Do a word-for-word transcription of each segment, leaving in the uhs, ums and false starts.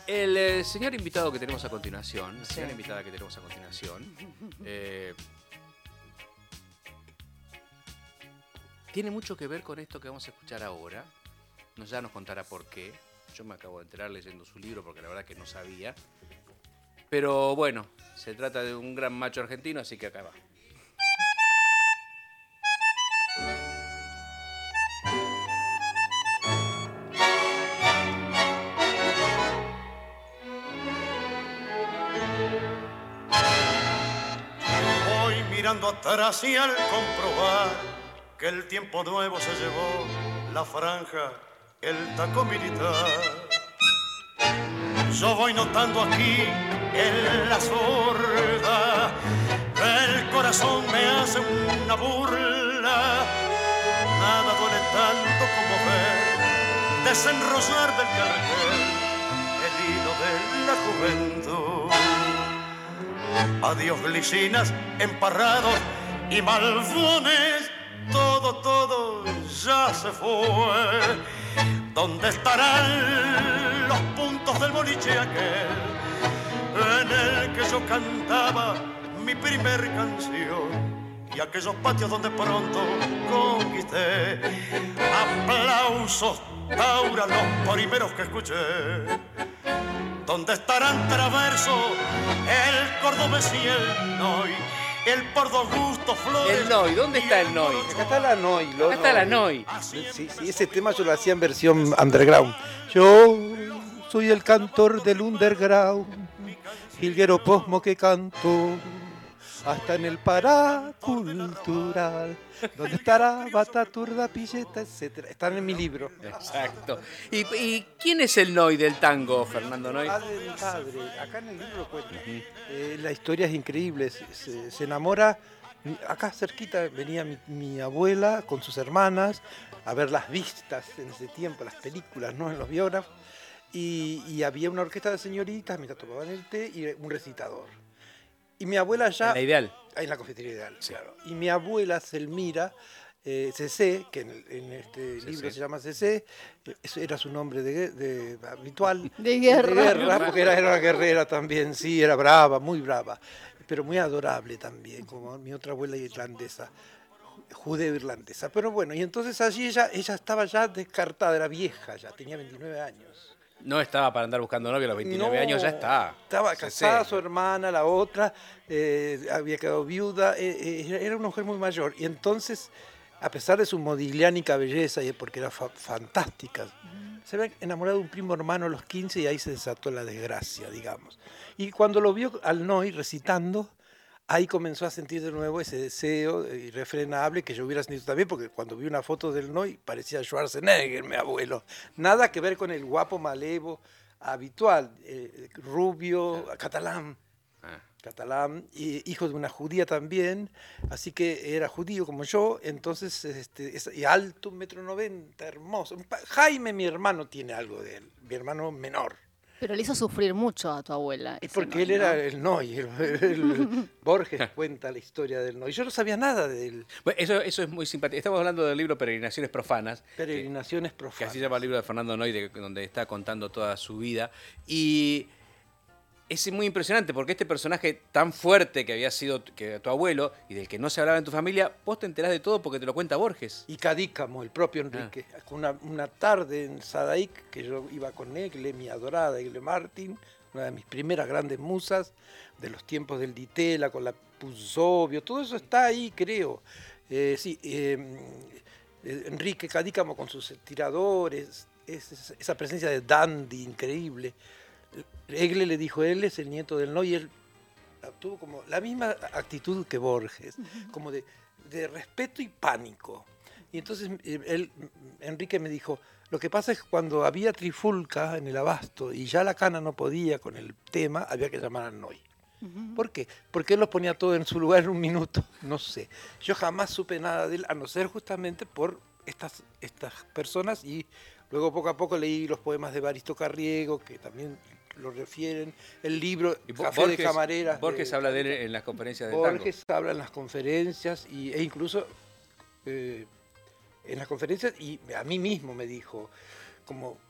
El eh, señor invitado que tenemos a continuación, la señora invitada que tenemos a continuación, eh, tiene mucho que ver con esto que vamos a escuchar ahora. Nos, ya nos contará por qué. Yo me acabo de enterar leyendo su libro porque la verdad que no sabía. Pero bueno, se trata de un gran macho argentino, así que acá va. Voy mirando atrás y al comprobar que el tiempo nuevo se llevó la franja, el taco militar. Yo voy notando aquí en la sorda, el corazón me hace una burla. Nada duele tanto como ver desenrollar del cartel el hilo de la juventud. Adiós glicinas, emparrados y malvones, todo, todo ya se fue. ¿Dónde estarán los puntos del boliche aquel en el que yo cantaba mi primer canción? Y aquellos patios donde pronto conquisté aplausos, Taura, los primeros que escuché. ¿Dónde estarán Traverso, el cordobés y el Noy, el Pordo Augusto Flores? El Noy, ¿dónde está el Noy? Acá está la Noy. Lo, Acá está la Noy. Sí, sí, ese tema yo lo hacía en versión underground. Yo soy el cantor del underground, jilguero posmo que canto hasta en el paracultural, donde estará Bataturda, Pilleta, etcétera. Están en mi libro. Exacto. ¿Y, y quién es el Noy del tango, Fernando Noy? Padre del padre. Acá en el libro lo cuenta. Uh-huh. eh, la historia es increíble. Se, se, se enamora. Acá cerquita venía mi, mi abuela con sus hermanas a ver las vistas en ese tiempo, las películas, ¿no? En los biógrafos. Y, y había una orquesta de señoritas mientras tomaban el té y un recitador. Y mi abuela ya... En la Ideal. En la cafetería Ideal, sí. Claro. Y mi abuela Selmira, eh, C C, que en, en este C C. libro se llama C C, ese era su nombre de, de, de habitual. De guerra. De guerra, porque era, era una guerrera también, sí, era brava, muy brava. Pero muy adorable también, como mi otra abuela irlandesa, judeo-irlandesa. Pero bueno, y entonces allí ella, ella estaba ya descartada, era vieja ya, tenía veintinueve años. No estaba para andar buscando novio a los veintinueve no, años, ya está. Estaba casada, su hermana, la otra, eh, había quedado viuda, eh, eh, era una mujer muy mayor. Y entonces, a pesar de su modigliánica belleza, y porque era fa fantástica, mm. se había enamorado de un primo hermano a los quince y ahí se desató la desgracia, digamos. Y cuando lo vio al Noy recitando, ahí comenzó a sentir de nuevo ese deseo irrefrenable que yo hubiera sentido también, porque cuando vi una foto del Noy parecía Schwarzenegger, mi abuelo. Nada que ver con el guapo malevo habitual, eh, rubio, ah. catalán, ah. catalán, y hijo de una judía también, así que era judío como yo, entonces, este, es, y alto, un metro noventa, hermoso. Jaime, mi hermano, tiene algo de él, mi hermano menor. Pero le hizo sufrir mucho a tu abuela. Y porque Noy, él era ¿no? el Noy, el, el, el Borges cuenta la historia del Noy. Yo no sabía nada de él. Bueno, eso, eso es muy simpático. Estamos hablando del libro Peregrinaciones Profanas. Peregrinaciones que, Profanas. Que así se llama el libro de Fernando Noy, de, donde está contando toda su vida. Y es muy impresionante porque este personaje tan fuerte que había sido que tu abuelo y del que no se hablaba en tu familia, vos te enterás de todo porque te lo cuenta Borges. Y Cadícamo, el propio Enrique. Ah. Una, una tarde en Sadaic, que yo iba con Egle, mi adorada Egle Martin, una de mis primeras grandes musas, de los tiempos del Ditela, con la Pusovio, todo eso está ahí, creo. Eh, sí, eh, Enrique Cadícamo con sus tiradores, es, esa presencia de dandy increíble. Egle le dijo, él es el nieto del Noy, y él tuvo como la misma actitud que Borges, uh-huh. como de, de respeto y pánico. Y entonces él, Enrique me dijo, lo que pasa es que cuando había trifulca en el abasto y ya la cana no podía con el tema, había que llamar al Noy. Uh-huh. ¿Por qué? Porque él los ponía todo en su lugar en un minuto, no sé. Yo jamás supe nada de él, a no ser justamente por estas, estas personas, y luego poco a poco leí los poemas de Evaristo Carriego, que también lo refieren, el libro Café Borges, de Camareras. Borges de, habla de él en las conferencias de Borges tango. habla en las conferencias y, e incluso eh, en las conferencias, y a mí mismo me dijo, como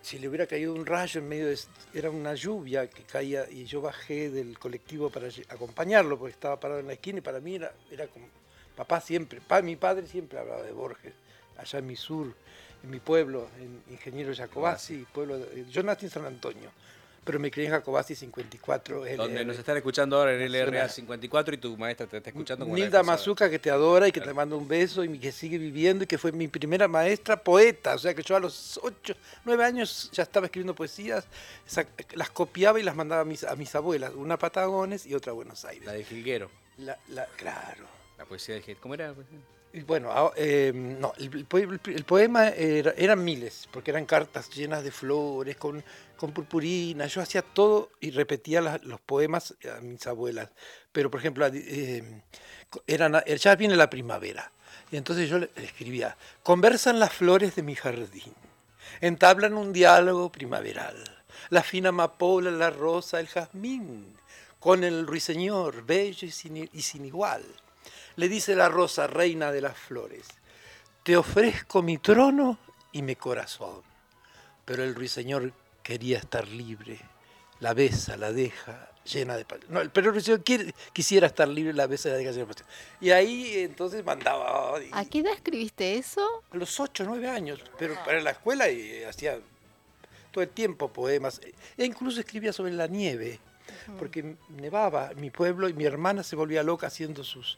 si le hubiera caído un rayo en medio de... Era una lluvia que caía y yo bajé del colectivo para acompañarlo porque estaba parado en la esquina y para mí era, era como... Papá siempre, pa, mi padre siempre hablaba de Borges, allá en mi sur, en mi pueblo, en Ingeniero Jacobasi, pueblo de, yo nací en San Antonio, pero me crié en Jacobasi cincuenta y cuatro. Donde nos están escuchando ahora en el L R A cincuenta y cuatro y tu maestra te está escuchando. Como Nilda Mazuca, que te adora y que claro. te manda un beso y que sigue viviendo y que fue mi primera maestra poeta. O sea que yo a los ocho, nueve años ya estaba escribiendo poesías, las copiaba y las mandaba a mis, a mis abuelas, una a Patagones y otra a Buenos Aires. La de Jilguero. La, la, claro. La poesía de Jilguero. ¿Cómo era? Bueno, eh, no, el, el, el poema era, eran miles, porque eran cartas llenas de flores, con, con purpurina. Yo hacía todo y repetía las, los poemas a mis abuelas. Pero, por ejemplo, eh, eran, ya viene la primavera. Y entonces yo le escribía, conversan las flores de mi jardín, entablan un diálogo primaveral. La fina amapola, la rosa, el jazmín, con el ruiseñor, bello y sin, y sin igual. Le dice la rosa, reina de las flores, te ofrezco mi trono y mi corazón. Pero el ruiseñor quería estar libre, la besa, la deja llena de pasión. No, pero el ruiseñor quiere, quisiera estar libre, la besa, la deja llena de pasión. Y ahí entonces mandaba... Y, ¿a qué edad escribiste eso? A los ocho, nueve años, pero para la escuela y hacía todo el tiempo poemas. E incluso escribía sobre la nieve, uh-huh. porque nevaba mi pueblo y mi hermana se volvía loca haciendo sus...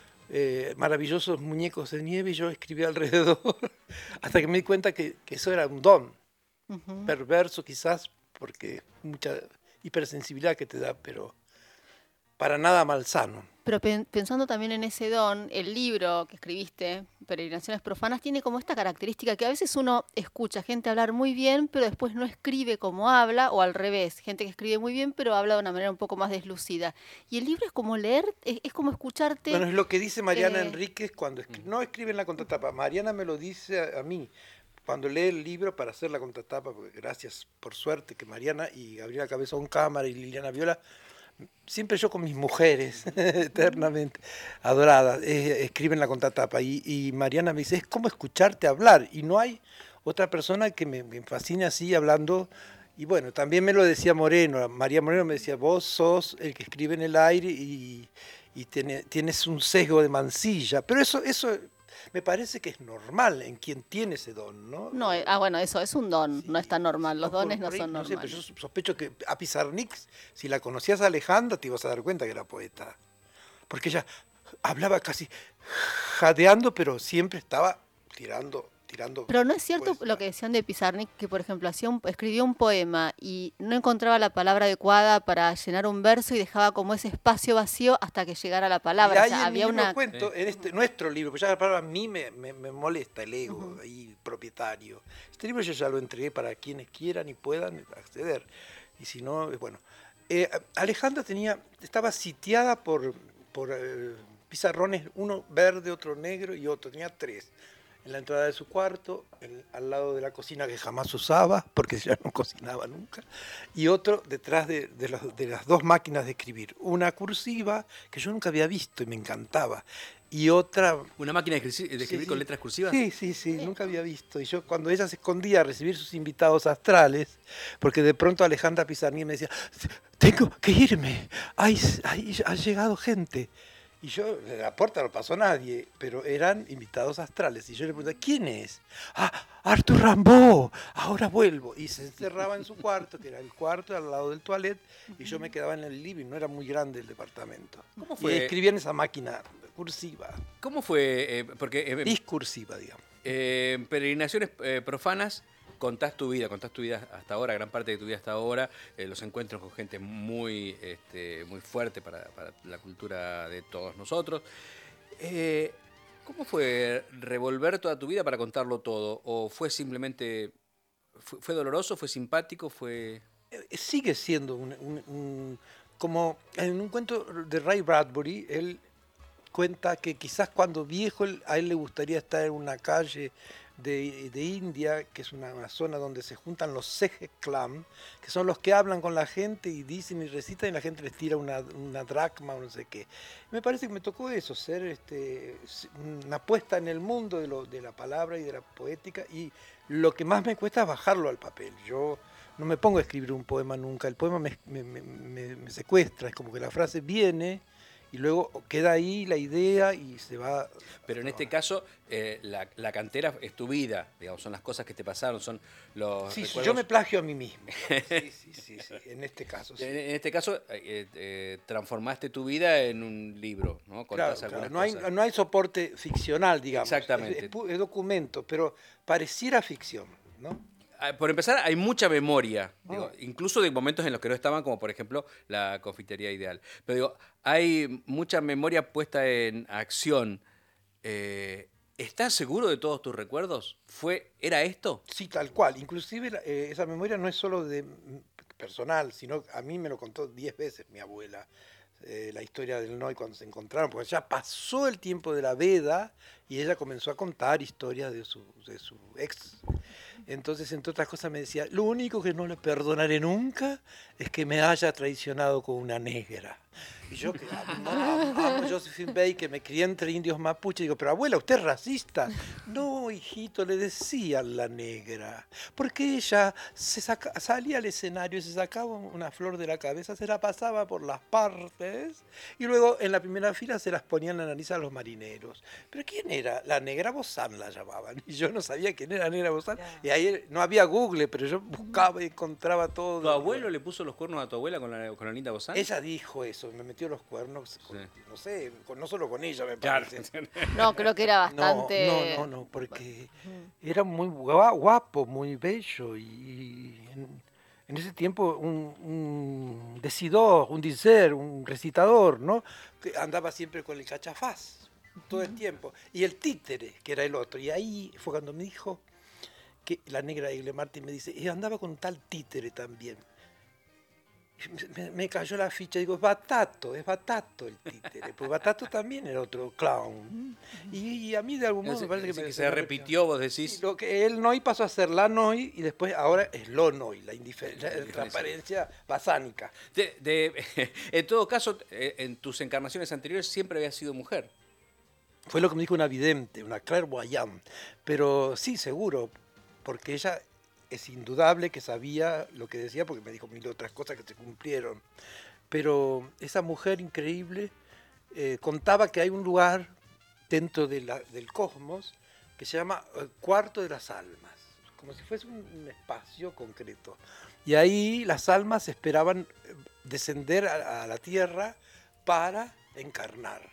Eh, maravillosos muñecos de nieve y yo escribía alrededor hasta que me di cuenta que, que eso era un don uh-huh. perverso quizás porque mucha hipersensibilidad que te da, pero para nada malsano. Pero pe- pensando también en ese don, el libro que escribiste, Peregrinaciones Profanas, tiene como esta característica que a veces uno escucha gente hablar muy bien, pero después no escribe como habla, o al revés, gente que escribe muy bien, pero habla de una manera un poco más deslucida. Y el libro es como leer, es, es como escucharte... Bueno, es lo que dice Mariana eh... Enríquez cuando escribe, no escribe en la contratapa, Mariana me lo dice a, a mí, cuando lee el libro para hacer la contratapa, porque gracias, por suerte, que Mariana y Gabriela Cabezón Cámara y Liliana Viola, siempre yo con mis mujeres, eternamente adoradas, eh, escriben la contratapa y, y Mariana me dice, es como escucharte hablar y no hay otra persona que me, me fascine así hablando. Y bueno, también me lo decía Moreno, María Moreno me decía, vos sos el que escribe en el aire y, y tiene, tienes un sesgo de mancilla, pero eso, eso me parece que es normal en quien tiene ese don, ¿no? No, ah, bueno, eso es un don, sí, no es tan normal, los no, dones por, por no ahí, son no normales. Sé, pero yo sospecho que a Pizarnik, si la conocías a Alejandra, te ibas a dar cuenta que era poeta, porque ella hablaba casi jadeando, pero siempre estaba tirando... Tirando Pero no es cierto poesía. Lo que decían de Pizarnik, que por ejemplo hacía un, escribía un poema y no encontraba la palabra adecuada para llenar un verso y dejaba como ese espacio vacío hasta que llegara la palabra. Y ahí o sea, en había mi libro una... cuento, en este, nuestro libro, porque ya la palabra a mí me, me, me molesta el ego uh-huh. ahí propietario. Este libro yo ya lo entregué para quienes quieran y puedan acceder. Y si no, bueno. Eh, Alejandra tenía, estaba sitiada por, por eh, pizarrones, uno verde, otro negro y otro, tenía tres. En la entrada de su cuarto, en, al lado de la cocina que jamás usaba, porque ella no cocinaba nunca, y otro detrás de, de, los, de las dos máquinas de escribir. Una cursiva, que yo nunca había visto y me encantaba, y otra... ¿Una máquina de escribir, de escribir sí, con letras cursivas? Sí, sí, sí, nunca había visto. Y yo cuando ella se escondía a recibir sus invitados astrales, porque de pronto Alejandra Pizarnik me decía, tengo que irme, ay, ay, ha llegado gente. Y yo, de la puerta no pasó nadie, pero eran invitados astrales. Y yo le pregunté, ¿quién es? Ah, Arthur Rimbaud, ahora vuelvo. Y se encerraba en su cuarto, que era el cuarto al lado del toilet, y yo me quedaba en el living, no era muy grande el departamento. ¿Cómo fue? Y escribía en esa máquina cursiva. ¿Cómo fue? Eh, porque eh, Discursiva, digamos. Eh, Peregrinaciones eh, Profanas, contás tu vida, contás tu vida hasta ahora, gran parte de tu vida hasta ahora, eh, los encuentros con gente muy, este, muy fuerte para, para la cultura de todos nosotros. Eh, ¿Cómo fue revolver toda tu vida para contarlo todo? ¿O fue simplemente, fue, fue doloroso, fue simpático, fue...? Sigue siendo un, un, un, como en un cuento de Ray Bradbury, él cuenta que quizás cuando viejo a él le gustaría estar en una calle de, de India, que es una, una zona donde se juntan los Sej Clan, que son los que hablan con la gente y dicen y recitan y la gente les tira una, una dracma o no sé qué. Me parece que me tocó eso, ser este, una puesta en el mundo de, lo, de la palabra y de la poética, y lo que más me cuesta es bajarlo al papel. Yo no me pongo a escribir un poema nunca, el poema me, me, me, me secuestra, es como que la frase viene y luego queda ahí la idea y se va. Pero en este caso, eh, la, la cantera es tu vida, digamos, son las cosas que te pasaron, son los Sí, recuerdos. yo me plagio a mí mismo. Sí, sí, sí, sí, en este caso. Sí. En, en este caso, eh, eh, transformaste tu vida en un libro, ¿no? Claro, Contás claro, algunas no hay, cosas. no hay soporte ficcional, digamos. Exactamente. Es, es pu- es documento, pero pareciera ficción, ¿no? Ah, por empezar, hay mucha memoria, digo, Ah. incluso de momentos en los que no estaban, como por ejemplo la confitería ideal. Pero digo, hay mucha memoria puesta en acción. Eh, ¿Estás seguro de todos tus recuerdos? ¿Fue, ¿Era esto? Sí, tal cual. Inclusive la- eh, esa memoria no es solo de mm, personal, sino a mí me lo contó diez veces mi abuela. Eh, la historia del Noy cuando se encontraron, porque ya pasó el tiempo de la veda y ella comenzó a contar historias de su, de su ex. Entonces, entre otras cosas, me decía, lo único que no le perdonaré nunca es que me haya traicionado con una negra. Y yo que amo, amo a Josephine Baker, que me crié entre indios mapuche, digo, pero abuela, ¿usted es racista? No, hijito, le decían la negra, porque ella se saca, salía al escenario y se sacaba una flor de la cabeza, se la pasaba por las partes y luego en la primera fila se las ponía en la nariz a los marineros. ¿Pero quién era? La negra Bozán la llamaban, y yo no sabía quién era la negra Bozán, y ahí no había Google, pero yo buscaba y encontraba todo. ¿Tu abuelo le puso los cuernos a tu abuela con la, con la linda Bozán? Ella dijo eso, me metió los cuernos, con- Sí. no sé, con- no solo con ella, me Claro. parece. No, creo que era No, bastante... no, no, no, porque era muy gua- guapo, muy bello y en, en ese tiempo un, un decidor, un dicer, un recitador, ¿no? Que andaba siempre con el cachafaz todo el tiempo y el títere, que era el otro. Y ahí fue cuando me dijo que la negra Igle Martín me dice, y andaba con tal títere también. Me, me cayó la ficha, digo, es Batato, es Batato el títere, pues Batato también era otro clown. Y, y a mí de algún modo Así- me parece que, así me- que me se repitió, vos decís. Sí, lo que el Noi pasó a ser la Noi y después ahora es lo Noi, la, indifer- la diferencia. transparencia basánica. De- de- en todo caso, eh, en tus encarnaciones anteriores siempre habías sido mujer. Fue lo que me dijo una vidente, una clairvoyante. Pero sí, seguro, porque ella es indudable que sabía lo que decía, porque me dijo mil otras cosas que se cumplieron. Pero esa mujer increíble eh, contaba que hay un lugar dentro de la- del cosmos que se llama eh, Cuarto de las Almas, como si fuese un, un espacio concreto. Y ahí las almas esperaban eh, descender a, a la tierra para encarnar.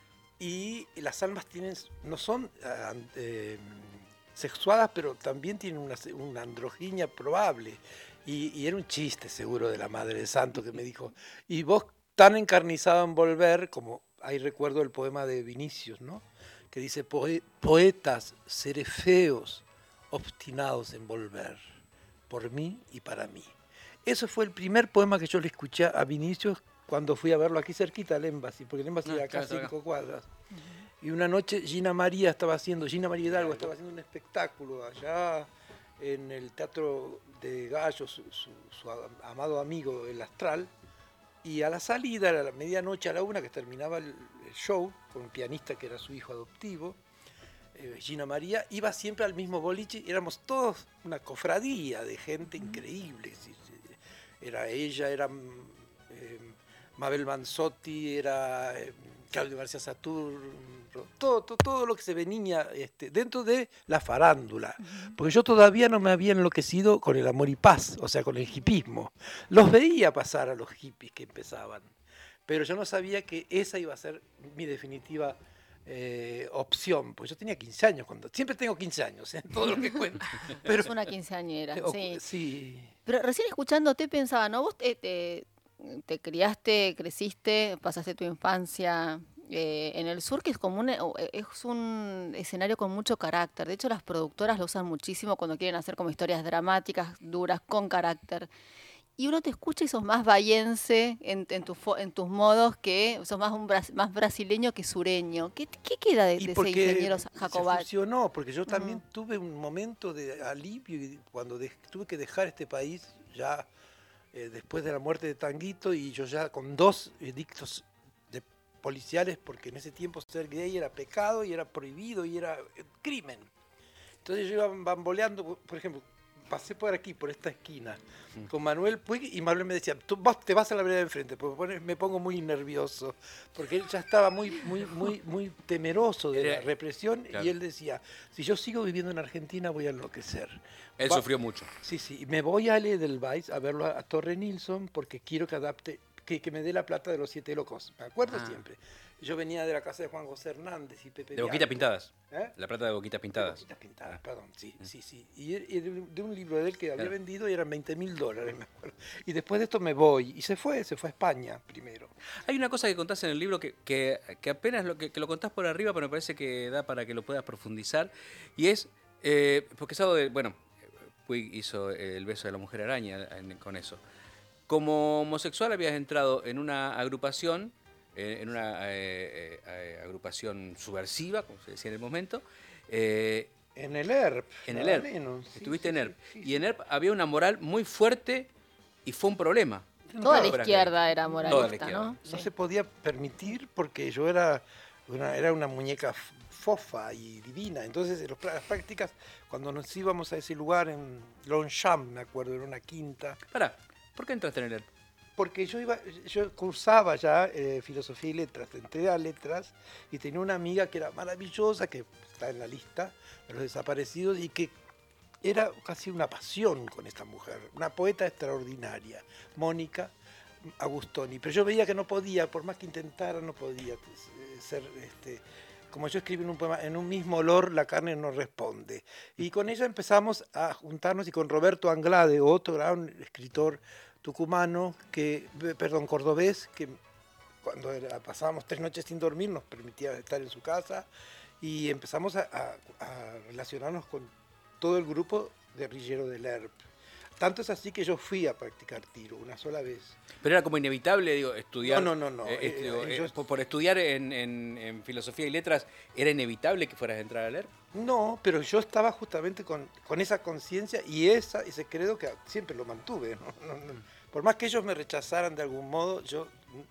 Y las almas tienen, no son ah, eh, sexuadas, pero también tienen una, una androginia probable. Y, y era un chiste seguro de la Madre de Santo que me dijo, y vos tan encarnizado en volver, como ahí recuerdo el poema de Vinicius, ¿no? Que dice, "Poe- poetas, seres feos, obstinados en volver, por mí y para mí". Eso fue el primer poema que yo le escuché a Vinicius cuando fui a verlo aquí cerquita al Embassy, porque el Embassy Ah, era acá claro, está cinco cuadras. Y una noche Gina María estaba haciendo, Gina María Hidalgo estaba haciendo un espectáculo allá en el Teatro de Gallo, su, su- su amado amigo, el Astral, y a la salida, a la medianoche, a la una, que terminaba el, el show, con un pianista que era su hijo adoptivo, eh, Gina María, iba siempre al mismo boliche, y éramos todos una cofradía de gente increíble. Sí, sí. Era ella, era mm, eh, Mabel Manzotti, era eh, Claudio García Saturno, todo, todo, todo lo que se venía este, dentro de la farándula. Porque yo todavía no me había enloquecido con el amor y paz, o sea, con el hipismo. Los veía pasar a los hippies que empezaban, pero yo no sabía que esa iba a ser mi definitiva eh, opción. Pues yo tenía quince años, cuando siempre tengo quince años, en todo lo que cuento. Pero, Es una quinceañera, o- sí. sí. Pero recién escuchándote pensaba, ¿no? Vos te, te- te criaste, creciste, pasaste tu infancia eh, en el sur, que es como un, o- es un escenario con mucho carácter. De hecho, las productoras lo usan muchísimo cuando quieren hacer como historias dramáticas, duras, con carácter. y uno te escucha y sos más bahiense en, en, tu fo- en tus modos, que sos más un bras- más brasileño que sureño. ¿Qué, qué queda de, Y de ese porque ingeniero se Jacobacci? fusionó, porque yo también Ujú. tuve un momento de alivio y cuando de- tuve que dejar este país ya eh, después de la muerte de Tanguito, y yo ya con dos edictos de policiales, porque en ese tiempo ser gay era pecado y era prohibido y era eh, crimen. Entonces yo iba bamboleando, por ejemplo, pasé por aquí, por esta esquina, con Manuel Puig, y Manuel me decía, tú vos te vas a la vereda de enfrente, porque pone- me pongo muy nervioso, porque él ya estaba muy, muy, muy, muy temeroso de la Era- represión, claro. y él decía, si yo sigo viviendo en Argentina voy a enloquecer. Él Va- sufrió mucho. Sí, sí, y me voy a Edelweiss a verlo a, a Torre Nilsson porque quiero que adapte, que, que me dé la plata de los Siete Locos, me acuerdo Ah. siempre. Yo venía de la casa de Juan José Hernández y Pepe De boquitas Bianco. pintadas. ¿Eh? La plata de boquitas pintadas. Boquitas pintadas, perdón, sí, sí, sí. Y, y de, un- de un libro de él que había Claro. vendido y eran veinte mil dólares, me acuerdo. Y después de esto me voy. Y se fue, se fue a España primero. Hay una cosa que contás en el libro que, que, que apenas lo, que, que lo contás por arriba, pero me parece que da para que lo puedas profundizar. Y es, eh, porque es algo de, bueno, Puig hizo El beso de la mujer araña en- con eso. Como homosexual habías entrado en una agrupación, eh, en una eh, eh, eh, agrupación subversiva, como se decía en el momento. eh, En el E R P. en el nada E R P. menos. Sí, Estuviste sí, en E sí, R P. sí, y sí. en E R P había una moral muy fuerte y fue un problema. Toda Claro, la para izquierda era Toda la moralista, izquierda. ¿no? No Sí. se podía permitir porque yo era una, era una muñeca f- fofa y divina. Entonces, en los pra- las prácticas, cuando nos íbamos a ese lugar en Longchamp, me acuerdo, era una quinta, Pará, ¿por qué entraste en el E R P? porque yo iba, yo cursaba ya eh, filosofía y letras, entré a letras y tenía una amiga que era maravillosa, que está en la lista de los desaparecidos y que era casi una pasión con esta mujer, una poeta extraordinaria, Mónica Agustoni. Pero yo veía que no podía, por más que intentara, no podía eh, ser, este, como yo escribí en un poema, en un mismo olor la carne no responde. Y con ella empezamos a juntarnos y con Roberto Anglade, otro gran escritor tucumano, que, perdón, cordobés, que cuando era- pasábamos tres noches sin dormir nos permitía estar en su casa y empezamos a, a- a relacionarnos con todo el grupo de guerrillero del E R P. Tanto es así que yo fui a practicar tiro una sola vez. Pero era como inevitable, digo, estudiar. No, no, no, no, eh, eh, eh, digo, eh, eh, yo- por, por estudiar en, en- en filosofía y letras, ¿era inevitable que fueras a entrar a leer? No, pero yo estaba justamente con, con esa conciencia y esa, ese credo que siempre lo mantuve. ¿no? No, no. Por más que ellos me rechazaran de algún modo, yo,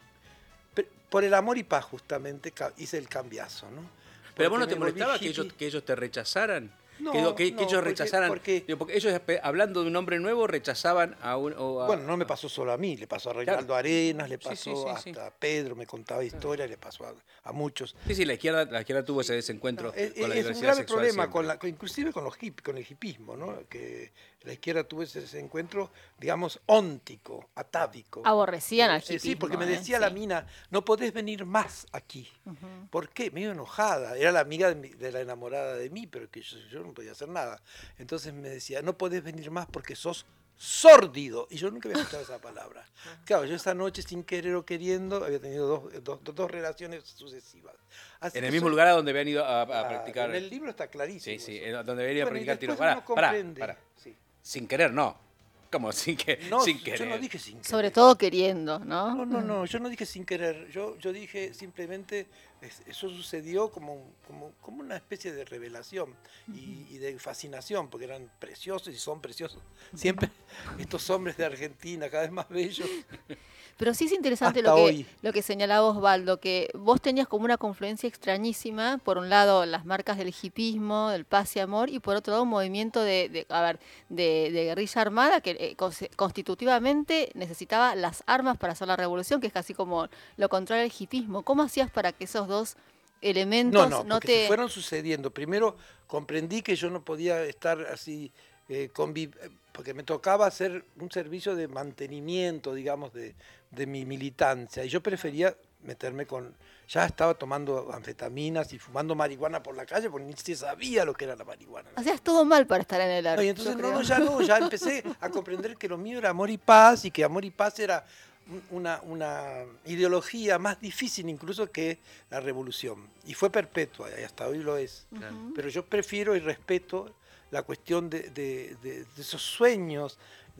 pe- por el amor y paz justamente, ca- hice el cambiazo. ¿no? ¿Pero a vos no Porque te me volví molestaba que hippie. ellos, que ellos te rechazaran? No, que, digo, que- que no, ellos porque- rechazaran. porque- digo, porque ellos, espe- hablando de un hombre nuevo, rechazaban a un. o a- Bueno, no me pasó solo a mí, le pasó a Reinaldo Claro. Arenas, le Sí, pasó sí, sí, hasta sí. a Pedro, me contaba historias, le pasó a, a muchos. Sí, sí, la izquierda, la izquierda tuvo ese desencuentro No, es, con la es un diversidad grave sexual problema, siempre. con la, con- inclusive con, los hip, con el hipismo, ¿no? Que la izquierda tuvo ese, ese encuentro, digamos, óntico, atávico. Aborrecían al Eh, Sí, hipismo, porque me ¿eh? decía la Sí. mina, no podés venir más aquí. Ujú. ¿Por qué? Medio enojada. Era la amiga de, mi- de la enamorada de mí, pero que yo, yo no podía hacer nada. Entonces me decía, no podés venir más porque sos sórdido. Y yo nunca había escuchado esa palabra. Claro, yo esa noche, sin querer o queriendo, había tenido dos, dos, dos- dos relaciones sucesivas. Así En que el mismo soy- lugar a donde habían ido a, a Ah, practicar. En el libro está clarísimo. Sí, sí, eso. en donde debería Bueno, y practicar tiro. después Pará, uno pará, comprende. pará. Sí. Sin querer, no. ¿Cómo? Sin, que, No, sin querer. yo no dije sin querer. Sobre todo queriendo, ¿no? No, no, no, yo no dije sin querer, yo, yo dije simplemente, es- eso sucedió como, un- como, como una especie de revelación y, y de fascinación, porque eran preciosos y son preciosos. Siempre estos hombres de Argentina, cada vez más bellos. Pero sí es interesante Hasta lo que, hoy. lo que señalaba Osvaldo, que vos tenías como una confluencia extrañísima, por un lado las marcas del hipismo, del paz y amor, y por otro lado un movimiento de, de, a ver, de, de guerrilla armada que eh, cons- constitutivamente necesitaba las armas para hacer la revolución, que es casi como lo contrario al hipismo. ¿Cómo hacías para que esos dos elementos No, no, no porque te... se fueron sucediendo. Primero comprendí que yo no podía estar así, eh, conviv- eh, porque me tocaba hacer un servicio de mantenimiento, digamos, de, de mi militancia. Y yo prefería meterme con... Ya estaba tomando anfetaminas y fumando marihuana por la calle, porque ni se sabía lo que era la marihuana. Hacías todo mal para estar en el arte. No, y entonces, yo no, creo. no, ya no, ya empecé a comprender que lo mío era amor y paz, y que amor y paz era un- una, una ideología más difícil incluso que la revolución. Y fue perpetua, y hasta hoy lo es. Ujú. Pero yo prefiero y respeto la cuestión de, de- de- de esos sueños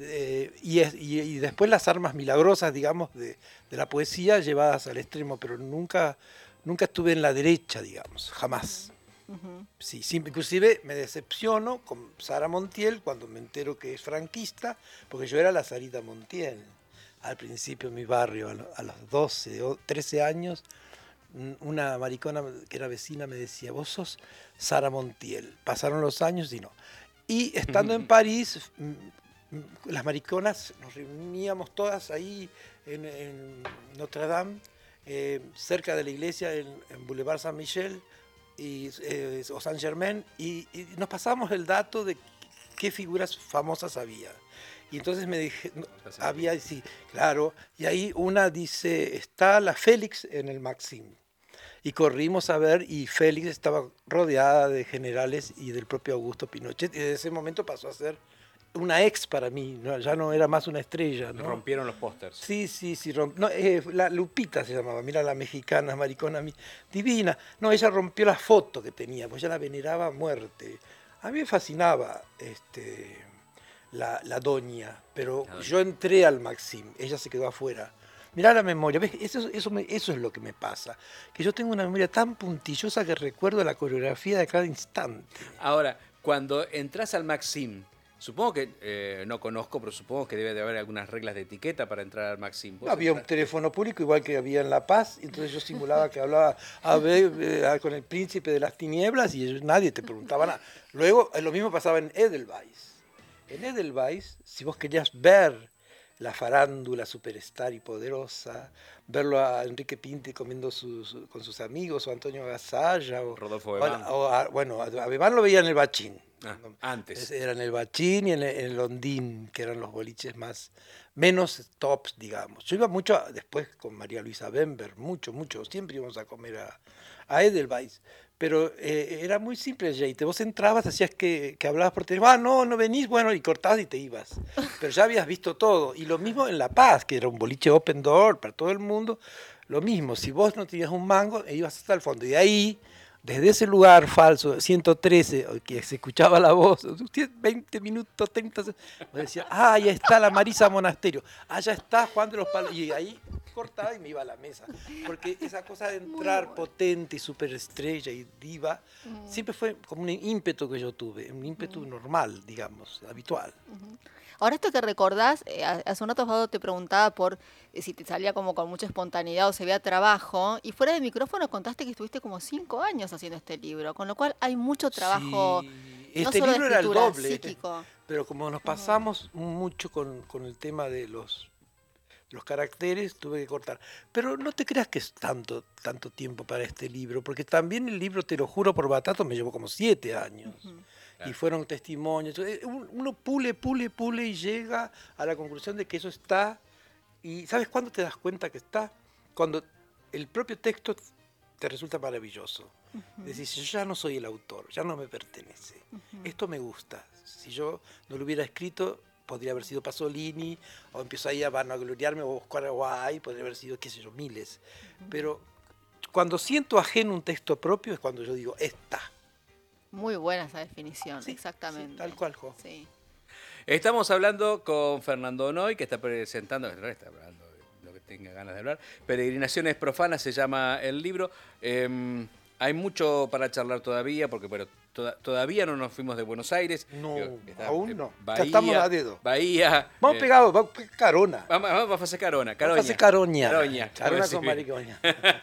Eh, y, es, y, y después las armas milagrosas, digamos, de, de la poesía llevadas al extremo, pero nunca, nunca estuve en la derecha, digamos, jamás. Ujú. Sí, sí, inclusive me decepciono con Sara Montiel cuando me entero que es franquista, porque yo era la Sarita Montiel. Al principio en mi barrio, a, lo, a los doce o trece años, una maricona que era vecina me decía, vos sos Sara Montiel. Pasaron los años y no. Y estando en París, las mariconas nos reuníamos todas ahí en, en Notre Dame, eh, cerca de la iglesia, en, en Boulevard Saint-Michel y, eh, o Saint-Germain, y, y nos pasábamos el dato de qué figuras famosas había. Y entonces me dije, no, había, sí, claro, y ahí una dice, está la Félix en el Maxim. Y corrimos a ver, y Félix estaba rodeada de generales y del propio Augusto Pinochet, y desde ese momento pasó a ser una ex para mí, ¿no? Ya no era más una estrella, ¿no? Rompieron los pósters. Sí, sí, sí, romp... no, eh, la Lupita se llamaba, mira la mexicana, maricona, divina. No, ella rompió la foto que tenía, pues ella la veneraba a muerte. A mí me fascinaba este, la, la doña, pero la doña. Yo entré al Maxim, ella se quedó afuera. Mirá la memoria, ¿ves? Eso, eso, me, eso es lo que me pasa, que yo tengo una memoria tan puntillosa que recuerdo la coreografía de cada instante. Ahora, cuando entras al Maxim, supongo que, eh, no conozco, pero supongo que debe de haber algunas reglas de etiqueta para entrar al Maxim. No, había un teléfono público igual que había en La Paz, entonces yo simulaba que hablaba a ver, eh, con el príncipe de las tinieblas y ellos, nadie te preguntaba nada. Luego, lo mismo pasaba en Edelweiss. En Edelweiss, si vos querías ver la farándula superstar y poderosa, verlo a Enrique Pinti comiendo su, su, con sus amigos, o Antonio Gasalla, o Rodolfo Bemán. O, o a, bueno, a Bemán lo veía en el Bachín. Ah, antes. Era en el Bachín y en el, en el Londín, que eran los boliches más, menos tops, digamos. Yo iba mucho a, después con María Luisa Bember, mucho, mucho, siempre íbamos a comer a, a Edelweiss. Pero eh, era muy simple, Jayte. Vos entrabas, hacías que, que hablabas por teléfono, ah, no, no venís, bueno, y cortabas y te ibas. Pero ya habías visto todo. Y lo mismo en La Paz, que era un boliche open door para todo el mundo. Lo mismo, si vos no tenías un mango, ibas hasta el fondo. Y de ahí, desde ese lugar falso, ciento trece, que se escuchaba la voz, veinte minutos, treinta, me decía, ah, ya está la Marisa Monasterio, ah, ya está Juan de los Palos, y ahí cortaba y me iba a la mesa, porque esa cosa de entrar bueno. potente y superestrella y diva, uh-huh. siempre fue como un ímpetu que yo tuve, un ímpetu uh-huh. normal, digamos, habitual. Uh-huh. Ahora esto que recordás, eh, hace un rato Fado te preguntaba por eh, si te salía como con mucha espontaneidad o se veía trabajo, y fuera de micrófono contaste que estuviste como cinco años haciendo este libro, con lo cual hay mucho trabajo, sí. Este no solo libro de escritura, era el doble, psíquico. Pero como nos pasamos uh-huh. mucho con, con el tema de los, los caracteres, tuve que cortar. Pero no te creas que es tanto, tanto tiempo para este libro, porque también el libro, te lo juro por batato, me llevó como siete años. Uh-huh. Y fueron testimonios. Uno pule, pule, pule y llega a la conclusión de que eso está. ¿Y sabes cuándo te das cuenta que está? Cuando el propio texto te resulta maravilloso. Uh-huh. Decís, yo ya no soy el autor, ya no me pertenece. Uh-huh. Esto me gusta. Si yo no lo hubiera escrito, podría haber sido Pasolini, o empiezo ahí a vanagloriarme, o Oscar Aguay, podría haber sido, qué sé yo, miles. Uh-huh. Pero cuando siento ajeno un texto propio es cuando yo digo, está. Muy buena esa definición, sí, exactamente. Sí, tal cual, Jo. Sí. Estamos hablando con Fernando Onoy, que está presentando, está hablando de lo que tenga ganas de hablar. Peregrinaciones Profanas se llama el libro. Eh, hay mucho para charlar todavía, porque bueno, toda, todavía no nos fuimos de Buenos Aires. No, está, aún no. Bahía, ya estamos a dedo. Bahía. Vamos eh, pegados, vamos a Carona. Vamos, vamos a hacer Carona. Caroña. Vamos a hacer Caroña. Caroña. Carona con maricoña.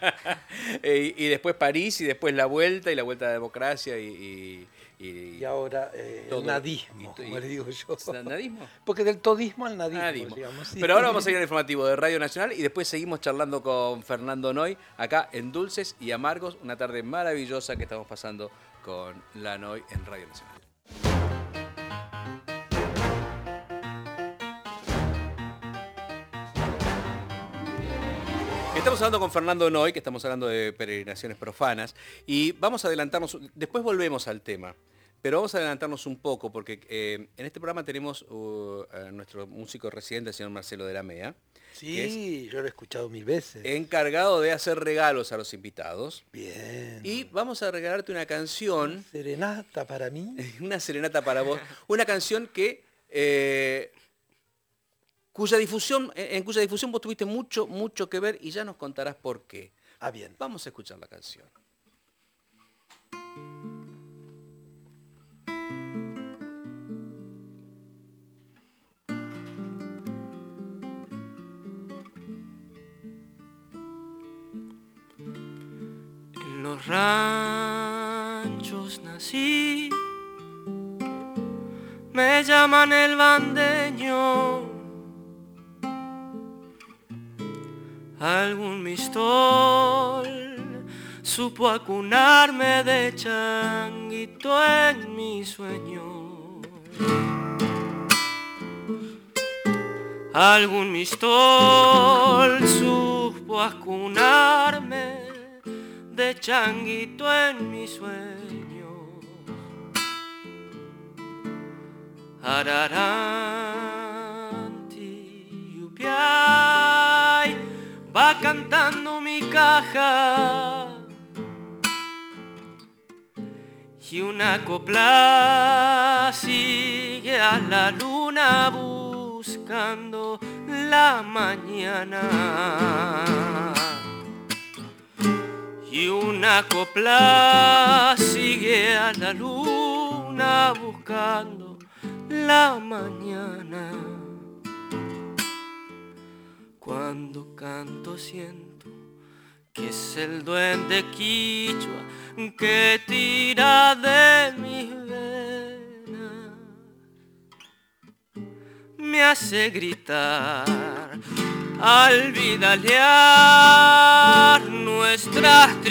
y, y después París, y después la vuelta, y la vuelta a la democracia, y... y Y, y ahora eh, el nadismo, y, y, como le digo yo. ¿Nadismo? Porque del todismo al nadismo, nadismo. digamos. Sí. Pero ahora vamos a ir al informativo de Radio Nacional y después seguimos charlando con Fernando Onoy acá en Dulces y Amargos, una tarde maravillosa que estamos pasando con la Onoy en Radio Nacional. Estamos hablando con Fernando Onoy, que estamos hablando de peregrinaciones profanas, y vamos a adelantarnos, después volvemos al tema, pero vamos a adelantarnos un poco, porque eh, en este programa tenemos uh, a nuestro músico residente, el señor Marcelo de la Mea. Sí, yo lo he escuchado mil veces. Encargado de hacer regalos a los invitados. Bien. Y vamos a regalarte una canción. ¿Una serenata para mí? Una serenata para vos. Una canción que... Eh, cuya difusión, en cuya difusión vos tuviste mucho, mucho que ver y ya nos contarás por qué. Ah, bien. Vamos a escuchar la canción. En los ranchos nací, me llaman el bandeño. Algún mistol supo acunarme de changuito en mi sueño. Algún mistol supo acunarme de changuito en mi sueño. Araranti, yupiay, va cantando mi caja y una copla sigue a la luna buscando la mañana. Y una copla sigue a la luna buscando la mañana. Cuando canto siento que es el duende quichua que tira de mis venas. Me hace gritar al vidalear nuestras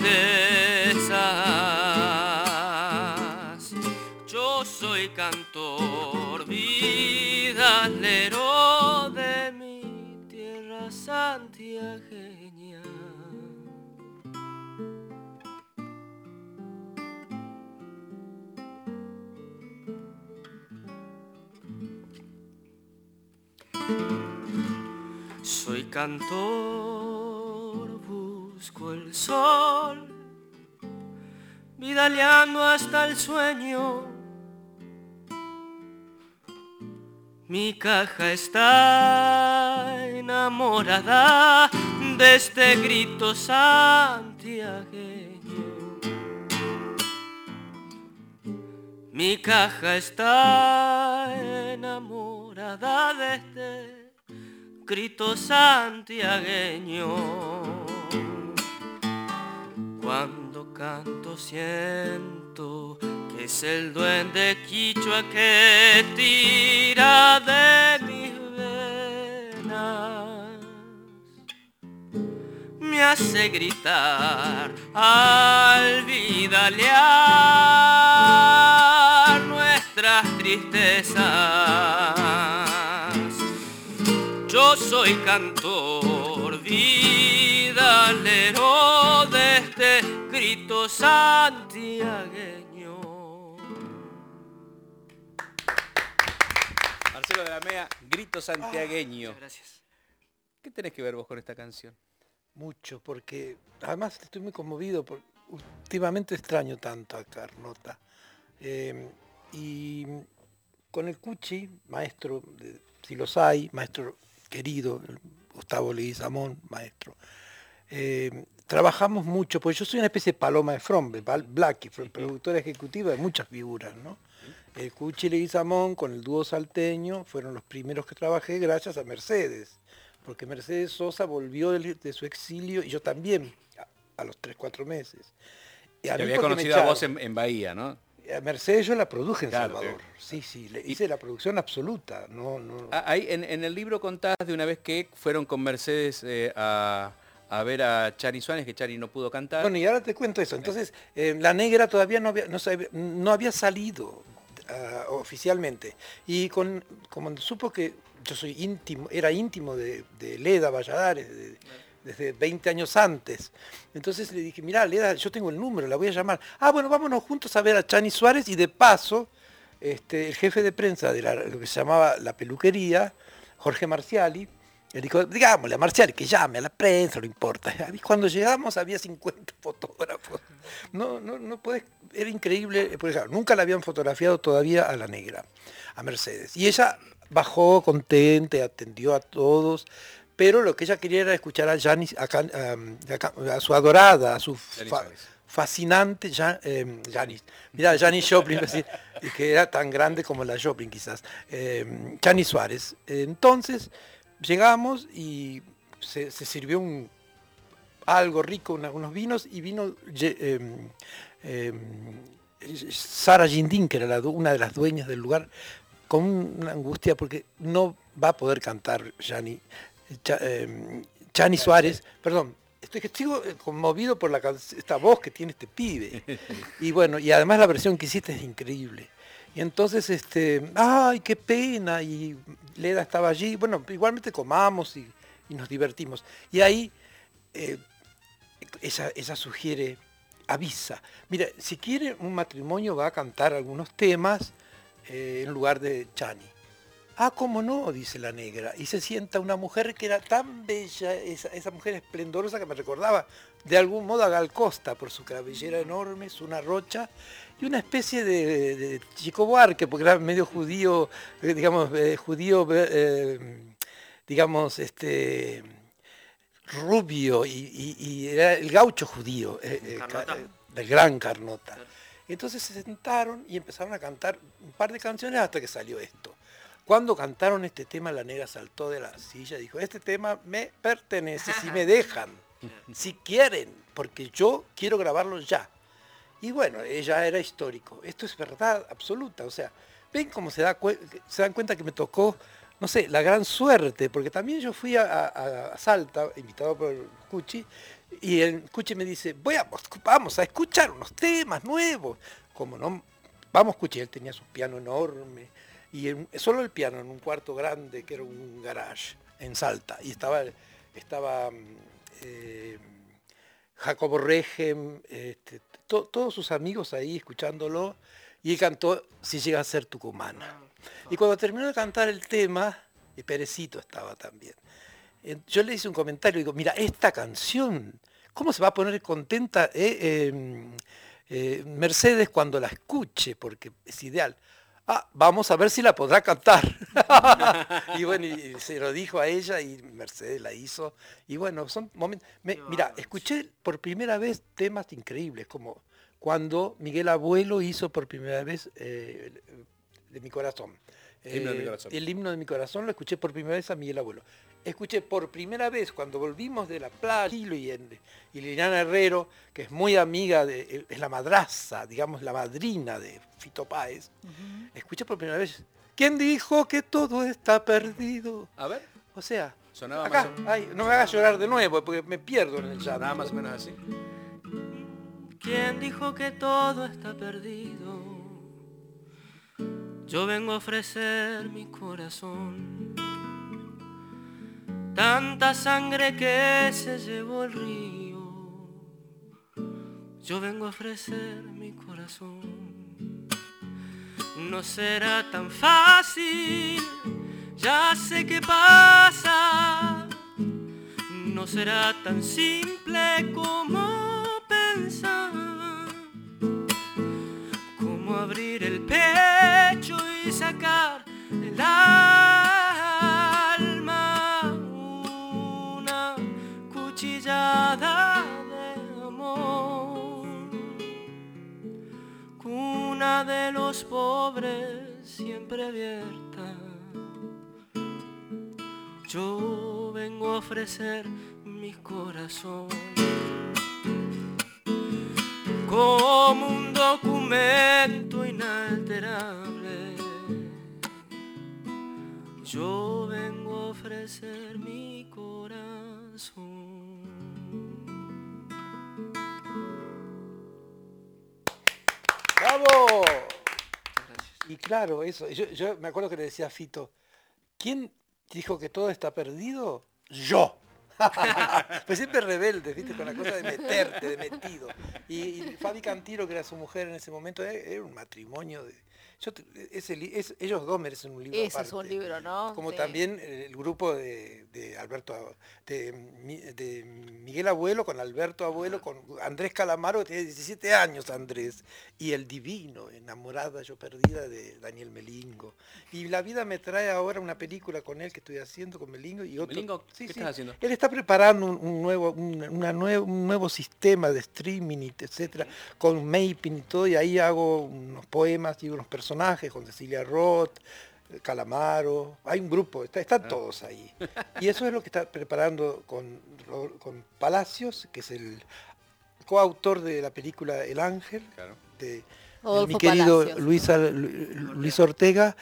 tristezas. Yo soy cantor vidalero de mi tierra santiagueña. Soy cantor, busco el sol, vidaleando hasta el sueño. Mi caja está enamorada de este grito santiagueño. Mi caja está enamorada de este grito santiagueño. Cuando canto siento que es el duende quichua que tira de mis venas. Me hace gritar al vidalear nuestras tristezas. Yo soy cantor vidalero de este grito santiagueño. Marcelo de la Mea, grito santiagueño. Oh, gracias. ¿Qué tenés que ver vos con esta canción? Mucho, porque además estoy muy conmovido, porque últimamente extraño tanto a Carnota. Eh, y con el Cuchi, maestro, de, si los hay, maestro querido, Gustavo Leguizamón, maestro, eh, trabajamos mucho, porque yo soy una especie de paloma de Frombe, Blackie, productora ejecutiva de muchas figuras, ¿no? El Cuchi Leguizamón con el dúo salteño fueron los primeros que trabajé gracias a Mercedes, porque Mercedes Sosa volvió de, de su exilio y yo también, a, a los tres, cuatro meses. Y a Te había conocido a vos en, en Bahía, ¿no? A Mercedes yo la produje en claro, Salvador. Eh. Sí, sí, le hice y, la producción absoluta. No, no. Ahí en, en el libro contás de una vez que fueron con Mercedes eh, a, a ver a Chari Suárez, que Chari no pudo cantar. Bueno, y ahora te cuento eso. Entonces, eh, La Negra todavía no había, no sabía, no había salido uh, oficialmente. Y con, como supo que yo soy íntimo, era íntimo de, de Leda Valladares, de, desde veinte años antes. Entonces le dije, mirá, Leda, yo tengo el número, la voy a llamar. Ah, bueno, vámonos juntos a ver a Chani Suárez y de paso, este, el jefe de prensa de la, lo que se llamaba La Peluquería, Jorge Marciali, le dijo, digámosle a Marciali que llame a la prensa, no importa. Y cuando llegamos había cincuenta fotógrafos. No, no, no podés, era increíble, porque claro, nunca la habían fotografiado todavía a La Negra, a Mercedes. Y ella bajó contenta, atendió a todos, pero lo que ella quería era escuchar a Janis, a, a, a su adorada, a su fa, fascinante Jan, eh, Janis. Mirá, Janis Joplin, que era tan grande como la Joplin quizás. Eh, Janis Suárez. Entonces llegamos y se, se sirvió un, algo rico, una, unos vinos, y vino eh, eh, Sara Gindín, que era la, una de las dueñas del lugar, con una angustia porque no va a poder cantar Jani, Ch eh, Chani Suárez, perdón, estoy, estoy conmovido por la, esta voz que tiene este pibe. Y bueno, y además la versión que hiciste es increíble. Y entonces, este, ¡ay, qué pena! Y Leda estaba allí, bueno, igualmente comamos y, y nos divertimos. Y ahí eh, ella, ella sugiere, avisa, mira, si quiere un matrimonio va a cantar algunos temas eh, en lugar de Chani. Ah, ¿cómo no?, dice la negra. Y se sienta una mujer que era tan bella, esa, esa mujer esplendorosa que me recordaba de algún modo a Gal Costa por su cabellera enorme, su una rocha, y una especie de, de, de Chico Buarque, porque era medio judío, eh, digamos, eh, judío, eh, digamos, este, rubio, y, y, y era el gaucho judío, eh, eh, del gran Carnota. Claro. Entonces se sentaron y empezaron a cantar un par de canciones hasta que salió esto. Cuando cantaron este tema, la negra saltó de la silla y dijo, este tema me pertenece, si me dejan, si quieren, porque yo quiero grabarlo ya. Y bueno, ella era histórico. Esto es verdad absoluta. O sea, ven cómo se, da se dan cuenta que me tocó, no sé, la gran suerte, porque también yo fui a, a, a Salta, invitado por Cuchi, y el Cuchi me dice, Voy a, vamos a escuchar unos temas nuevos. Como no, vamos, Cuchi, él tenía su piano enorme, y en, solo el piano en un cuarto grande que era un garage en Salta, y estaba, estaba eh, Jacobo Regem, este, to, todos sus amigos ahí escuchándolo, y él cantó Si llega a ser tucumana. Y cuando terminó de cantar el tema, y Perecito estaba también, eh, yo le hice un comentario y digo, mira, esta canción, ¿cómo se va a poner contenta eh, eh, eh, Mercedes cuando la escuche? Porque es ideal. Ah, vamos a ver si la podrá cantar. Y bueno, y se lo dijo a ella y Mercedes la hizo. Y bueno, son momentos... Me, mira, escuché por primera vez temas increíbles, como cuando Miguel Abuelo hizo por primera vez eh, de mi corazón. El himno de mi corazón. Eh, el himno de mi corazón lo escuché por primera vez a Miguel Abuelo. Escuché por primera vez cuando volvimos de la playa y, en, y Liliana Herrero, que es muy amiga, de, es la madraza, digamos la madrina de Fito Páez, uh-huh. Escuché por primera vez, ¿quién dijo que todo está perdido? A ver. O sea, sonaba acá, más o... ay, no me hagas llorar de nuevo porque me pierdo en el llanto. Nada más o menos así. ¿Quién dijo que todo está perdido? Yo vengo a ofrecer mi corazón. Tanta sangre que se llevó el río. Yo vengo a ofrecer mi corazón. No será tan fácil, ya sé qué pasa. No será tan simple como pensar. Como abrir el pecho y sacar el alma una cuchillada de amor. Cuna de los pobres siempre abierta. Yo vengo a ofrecer mi corazón como un documento inalterable. Yo vengo a ofrecer mi corazón. ¡Bravo! Y claro, eso. Yo, yo me acuerdo que le decía a Fito, ¿quién dijo que todo está perdido? Yo. Pues siempre rebelde, ¿viste? Con la cosa de meterte, de metido. Y, y Fabi Cantilo, que era su mujer en ese momento, era, era un matrimonio de, Yo te- ese li- es- ellos dos merecen un libro Ese aparte. es un libro, ¿no? Como Sí. también el grupo de, de Alberto, A- de, Mi- de Miguel Abuelo con Alberto Abuelo, con Andrés Calamaro, que tiene diecisiete años Andrés, y el divino, Enamorada yo perdida, de Daniel Melingo. Y la vida me trae ahora una película con él que estoy haciendo con Melingo y otro. Melingo, ¿qué estás haciendo? Él está preparando un, un nuevo, un, una nuevo, un nuevo sistema de streaming, y etcétera, con mapping y todo, y ahí hago unos poemas y unos personajes con Cecilia Roth, Calamaro, hay un grupo, está- están Ah. todos ahí. Y eso es lo que está preparando con, Ro- con Palacios, que es el coautor de la película El Ángel, Claro. de Rodolfo mi querido Palacios. Luis, Al- Lu- Luis Ortega,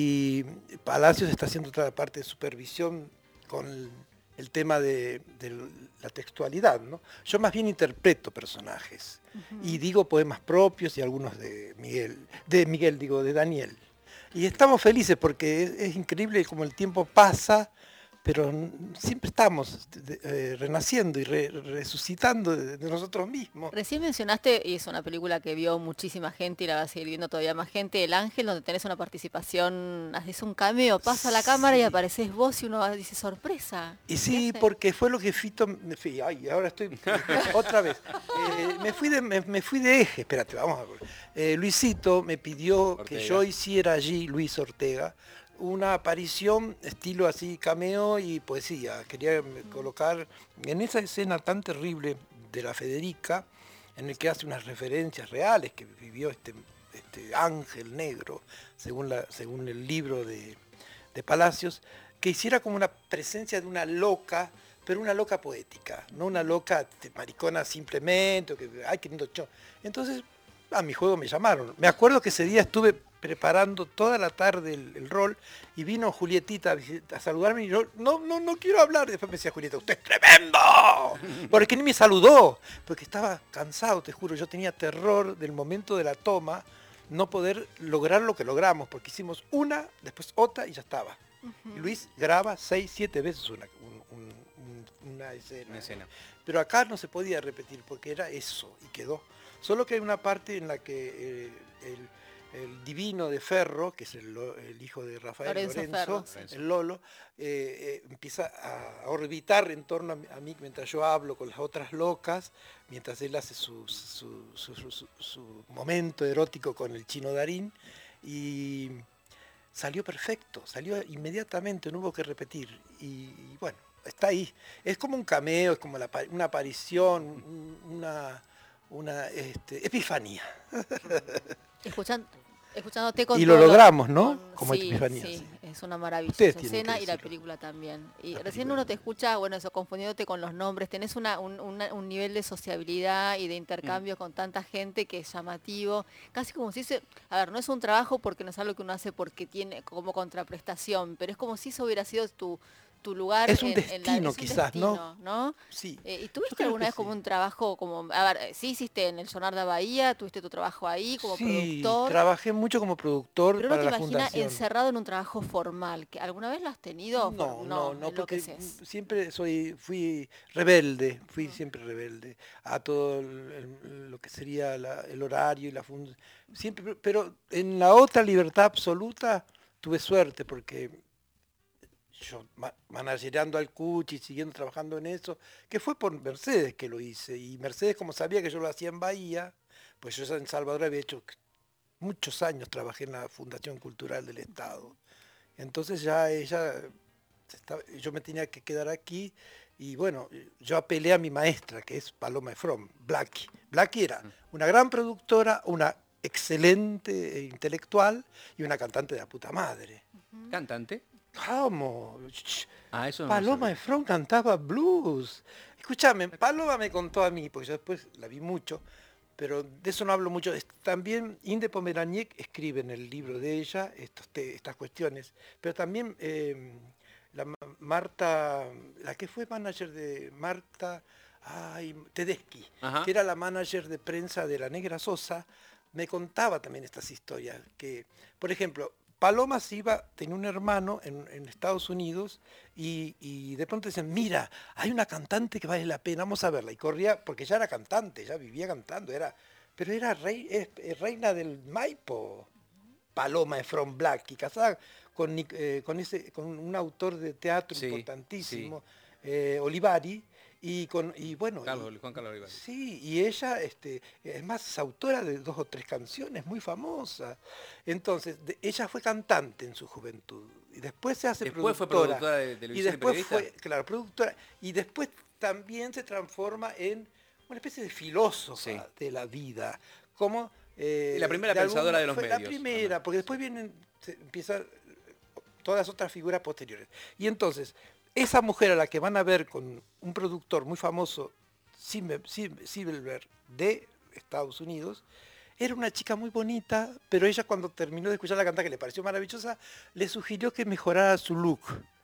y Palacios está haciendo otra parte de supervisión con el, el tema de, de la textualidad, ¿no? Yo más bien interpreto personajes y digo poemas propios y algunos de Miguel, de Miguel digo, de Daniel. Y estamos felices porque es, es increíble como el tiempo pasa, pero n- siempre estamos de- de- eh, renaciendo y re- resucitando de, de nosotros mismos. Recién mencionaste, y es una película que vio muchísima gente y la va a seguir viendo todavía más gente, El Ángel, donde tenés una participación, haces un cameo, pasa la cámara y Sí. apareces vos y uno va- dice, sorpresa. Y ¿Qué sí, hace? porque fue lo que Fito me fui, ay, ahora estoy otra vez. Eh, me fui de me, me fui de eje, espérate, vamos a ver. Eh, Luisito me pidió que Ortega. yo hiciera allí, Luis Ortega, una aparición estilo así cameo y poesía. Quería me- colocar en esa escena tan terrible de la Federica, en el que hace unas referencias reales que vivió este, este ángel negro, según, la, según el libro de, de Palacios, que hiciera como una presencia de una loca, pero una loca poética, no una loca este, maricona simplemente, o que, ay, qué lindo cho. Entonces, a mi juego me llamaron. Me acuerdo que ese día estuve preparando toda la tarde el, el rol y vino Julietita a, visit- a saludarme y yo, no, no, no quiero hablar. Después me decía Julieta, usted es tremendo, porque ni me saludó, porque estaba cansado, te juro, yo tenía terror del momento de la toma, no poder lograr lo que logramos, porque hicimos una, después otra y ya estaba. Y Luis graba seis, siete veces una, un- un- un- una escena. Una escena. Pero acá no se podía repetir porque era eso y quedó. Solo que hay una parte en la que eh, el, el divino de Ferro, que es el, lo- el hijo de Rafael Lorenzo Lorenzo, Ferro, sí. el Lolo, eh, eh, empieza a, a orbitar en torno a mí, a mí mientras yo hablo con las otras locas, mientras él hace su, su, su- su- su- su momento erótico con el chino Darín. Y salió perfecto, salió inmediatamente, no hubo que repetir. Y, y bueno, está ahí. Es como un cameo, es como la apa- una aparición, un- una, una este, epifanía. Escuchan- escuchándote con Y lo todo- logramos, ¿no? con- Como sí, epifanía, sí, sí. es una maravilla Ustedes esa tienen que escena y la decirlo. película también. Y La recién película uno te también. escucha, bueno, eso, confundiéndote con los nombres, tenés una, un, una- un nivel de sociabilidad y de intercambio Mm. con tanta gente que es llamativo, casi como si ese, a ver, no es un trabajo porque no es algo que uno hace porque tiene como contraprestación, pero es como si eso hubiera sido tu, tu lugar Es un en, en la- destino, es un quizás, ¿no? destino, ¿no? Sí. Eh, ¿Y Yo tuviste creo alguna que vez como sí. un trabajo, como, a ver, eh, sí hiciste en el Sonar de Bahía, tuviste tu trabajo ahí como Sí, productor? trabajé mucho como productor Pero para no te la imaginas fundación. encerrado en un trabajo formal. ¿Que ¿Alguna vez lo has tenido? No, no, no, porque enloqueces. siempre soy, fui rebelde, fui siempre rebelde a todo el- el- lo que sería la- el horario y la función. Siempre, pero en la otra libertad absoluta tuve suerte porque yo ma- managerando al Cuchi, siguiendo trabajando en eso, que fue por Mercedes que lo hice. Y Mercedes, como sabía que yo lo hacía en Bahía, pues yo en Salvador había hecho muchos años, trabajé en la Fundación Cultural del Estado. Entonces ya ella, estaba- yo me tenía que quedar aquí y bueno, yo apelé a mi maestra, que es Paloma Efron, Blackie. Blackie era una gran productora, una excelente intelectual y una cantante de la puta madre. ¿Cantante? ¿Cómo? Ch, Ah, eso no lo Paloma sabía. Efron cantaba blues. Escúchame, Paloma me contó a mí, porque yo después la vi mucho, pero de eso no hablo mucho. Es- También Inde Pomeraniec escribe en el libro de ella estos te- estas cuestiones, pero también eh, la Ma- Marta, la que fue manager de Marta ay, Tedeschi, Ajá. que era la manager de prensa de la Negra Sosa, me contaba también estas historias, que, por ejemplo, Paloma se iba, tenía un hermano en, en Estados Unidos y, y de pronto decían, mira, hay una cantante que vale la pena, vamos a verla. Y corría, porque ya era cantante, ya vivía cantando, era, pero era rey, es- es reina del Maipo. Paloma Efron Black, y casada con, Nic- eh, con, ese, con un autor de teatro Sí, importantísimo, eh, Olivari, y, con, y bueno... Carlos, y- Juan Carlos Olivari. Sí, y ella, este, es más, es autora de dos o tres canciones muy famosas. Entonces, de- ella fue cantante en su juventud, y después se hace Después fue productora. productora de y televisión y después periodista. fue, claro, productora, y después también se transforma en una especie de filósofa Sí. de la vida, como... eh, Y la primera de pensadora de los fue medios, La primera, además. porque después vienen, se empiezan todas las otras figuras posteriores. Y entonces, esa mujer a la que van a ver con un productor muy famoso, Sim- Sim- Silver, de Estados Unidos, era una chica muy bonita, pero ella cuando terminó de escuchar la cantar, que le pareció maravillosa, le sugirió que mejorara su look.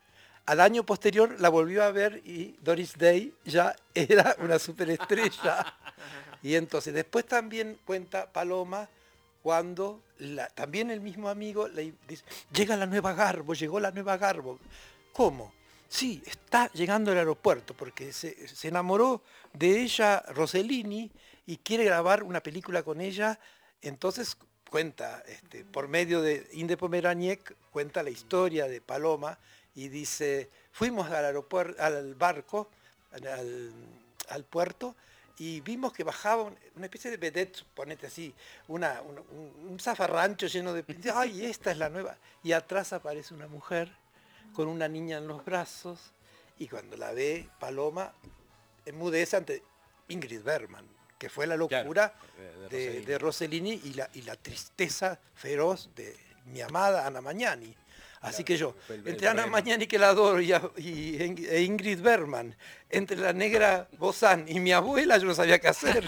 Al año posterior la volvió a ver y Doris Day ya era una superestrella. Y entonces después también cuenta Paloma cuando la- también el mismo amigo le dice, llega la nueva Garbo, llegó la nueva Garbo. ¿Cómo? Sí, está llegando al aeropuerto porque se, se enamoró de ella Rossellini y quiere grabar una película con ella. Entonces cuenta, este, por medio de Inde Pomeraniec, cuenta la historia de Paloma y dice, fuimos al aeropuerto, al barco, al, al puerto, y vimos que bajaba un- una especie de vedette, ponete así, una, una- un, un zafarrancho lleno de... ¡Ay, esta es la nueva! Y atrás aparece una mujer con una niña en los brazos, y cuando la ve Paloma, enmudece ante Ingrid Bergman, que fue la locura Claro, de- de de, Rossellini. de Rossellini y la, y la tristeza feroz de mi amada Ana Magnani. Así Claro, que yo, fue el- el entre Ana problema. Magnani, que la adoro, y, a- y In- e Ingrid Bergman, entre la negra Bozán y mi abuela, yo no sabía qué hacer.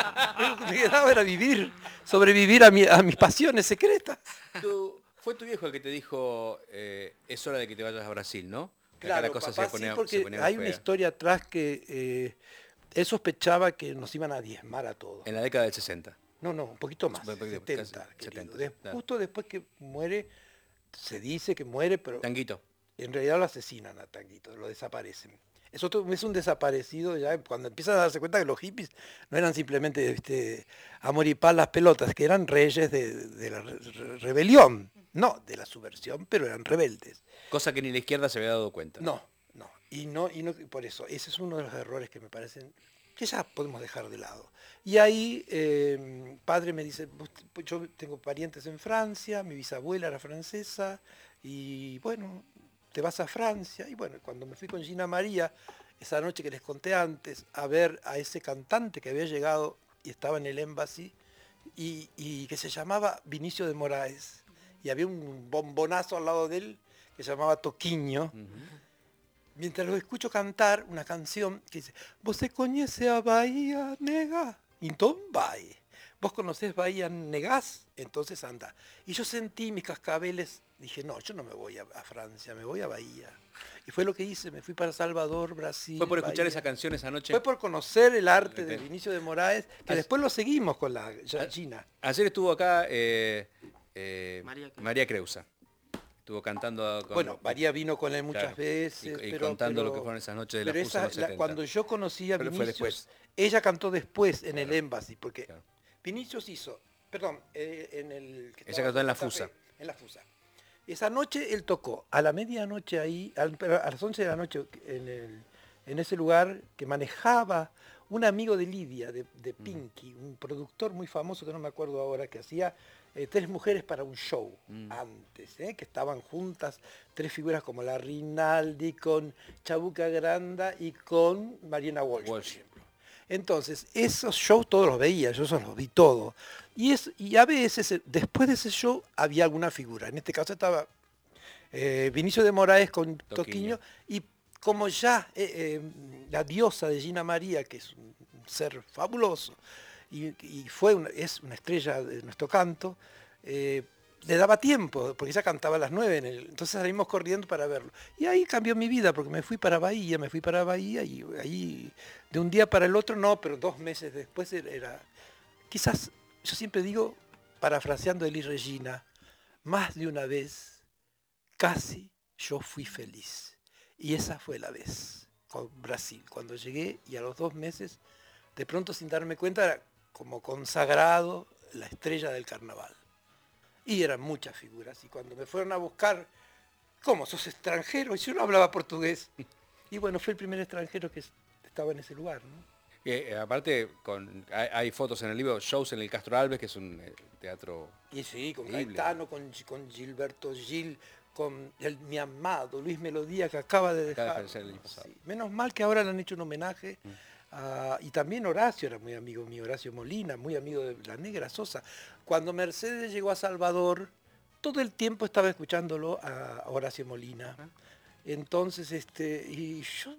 Lo que me quedaba era vivir, sobrevivir a, mi- a mis pasiones secretas. Tu- fue tu viejo el que te dijo, eh, es hora de que te vayas a Brasil, ¿no? Que acá Claro, la cosa papá, se ponía, sí, se porque ponía hay fea. una historia atrás que eh, él sospechaba que nos iban a diezmar a todos. En la década del sesenta. No, no, un poquito más, Un poquito, setenta, casi, querido. setenta, De- claro. Justo después que muere, se dice que muere, pero Tanguito. en realidad lo asesinan a Tanguito, lo desaparecen. Es, otro, es un desaparecido ya cuando empiezan a darse cuenta que los hippies no eran simplemente este, amor y paz las pelotas, que eran reyes de, de la re- re- rebelión, no de la subversión, pero eran rebeldes. Cosa que ni la izquierda se había dado cuenta. No, no, y no, y no, por eso, ese es uno de los errores que me parecen que ya podemos dejar de lado. Y ahí, eh, padre me dice, "Vos- yo tengo parientes en Francia, mi bisabuela era francesa, y bueno, te vas a Francia". Y bueno, cuando me fui con Gina María, esa noche que les conté antes, a ver a ese cantante que había llegado y estaba en el Embassy, y, y que se llamaba Vinicio de Moraes, y había un bombonazo al lado de él que se llamaba Toquiño. Mientras lo escucho cantar una canción que dice, ¿Você conoce a Bahía Nega? Entonces vai. ¿Vos conocés Bahía Negás? Entonces anda. Y yo sentí mis cascabeles, dije, no, yo no me voy a, a Francia, me voy a Bahía. Y fue lo que hice, me fui para Salvador, Brasil. Fue por escuchar Bahía. esa canción esa noche. Fue por conocer el arte de Entiendo. Vinicio de Moraes, que As- después lo seguimos con la Gina. Ayer estuvo acá eh, eh, María Creusa. María Creusa. Estuvo cantando con... Bueno, María vino con él muchas Claro, veces. y- y pero, contando pero- lo que fueron esas noches de la pero Fusa en los esa- la- setenta. cuando yo conocí a Pero fue Vinicius, después. ella cantó después en el Claro. Embassy, porque Claro. Vinicius hizo, perdón, eh, en el... que Ella estaba cantó en la Santa Fusa. Fe, en la Fusa. Esa noche él tocó a la medianoche ahí, al- pero a las once de la noche en, el- en ese lugar que manejaba un amigo de Lidia, de, de Pinky, un productor muy famoso que no me acuerdo ahora, que hacía eh, Tres Mujeres para un Show antes, eh, que estaban juntas tres figuras como la Rinaldi con Chabuca Granda y con Mariana Walsh, por Walsh. ejemplo. Entonces, esos shows todos los veía, yo esos los vi todos. Y, es, y a veces, eh, después de ese show, había alguna figura. En este caso estaba eh, Vinicio de Moraes con Toquiño, Toquiño. y como ya eh, eh, la diosa de Gina María, que es un ser fabuloso, y, y fue una, es una estrella de nuestro canto, eh, le daba tiempo, porque ella cantaba a las nueve, en el, entonces salimos corriendo para verlo. Y ahí cambió mi vida, porque me fui para Bahía, me fui para Bahía, y ahí de un día para el otro, no, pero dos meses después era... Quizás, yo siempre digo, parafraseando a Elis Regina, más de una vez, casi yo fui feliz. Y esa fue la vez, con Brasil, cuando llegué y a los dos meses, de pronto sin darme cuenta, era como consagrado la estrella del carnaval. Y eran muchas figuras. Y cuando me fueron a buscar, ¿cómo? ¿Sos extranjero? Y yo no hablaba portugués. Y bueno, fue el primer extranjero que estaba en ese lugar, ¿no? Eh, aparte, con, hay, hay fotos en el libro, shows en el Castro Alves, que es un eh, teatro... Y sí, con increíble. Caetano, con, con Gilberto Gil, con el, mi amado Luis Melodía, que acaba de Acaba de dejar. fallecer el año pasado. Sí. Menos mal que ahora le han hecho un homenaje. Mm. A, y también Horacio era muy amigo mío, Horacio Molina, muy amigo de la Negra Sosa. Cuando Mercedes llegó a Salvador, todo el tiempo estaba escuchándolo a Horacio Molina. Entonces, este, y yo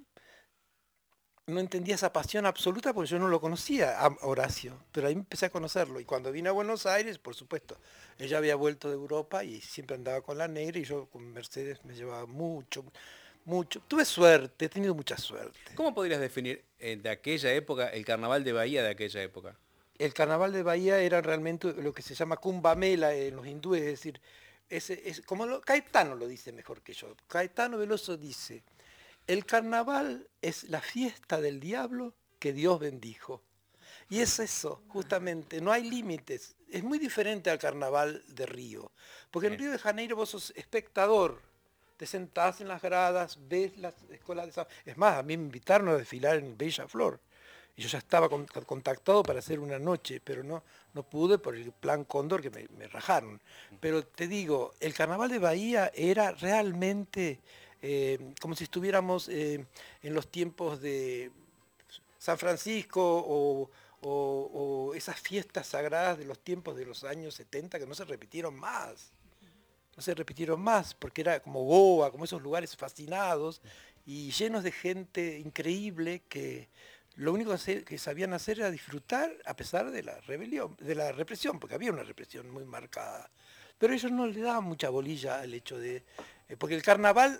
no entendía esa pasión absoluta porque yo no lo conocía a Horacio, pero ahí empecé a conocerlo. Y cuando vine a Buenos Aires, por supuesto, ella había vuelto de Europa y siempre andaba con la Negra y yo con Mercedes me llevaba mucho, mucho. Tuve suerte, he tenido mucha suerte. ¿Cómo podrías definir eh, de aquella época, el carnaval de Bahía de aquella época? El carnaval de Bahía era realmente lo que se llama Kumbamela en los hindúes, es decir, es, es, como lo, Caetano lo dice mejor que yo. Caetano Veloso dice, el carnaval es la fiesta del diablo que Dios bendijo. Y es eso, justamente, no hay límites. Es muy diferente al carnaval de Río, porque en Río de Janeiro vos sos espectador, te sentás en las gradas, ves las escuelas de samba. Es más, a mí me invitaron a desfilar en Bella Flor. Y yo ya estaba con, contactado para hacer una noche, pero no, no pude por el plan Cóndor que me, me rajaron. Pero te digo, el carnaval de Bahía era realmente eh, como si estuviéramos eh, en los tiempos de San Francisco o, o, o esas fiestas sagradas de los tiempos de los años setenta que no se repitieron más. No se repitieron más, porque era como Goa, como esos lugares fascinados y llenos de gente increíble que lo único que sabían hacer era disfrutar a pesar de la rebelión, de la represión, porque había una represión muy marcada. Pero ellos no le daban mucha bolilla al hecho de... Eh, porque el carnaval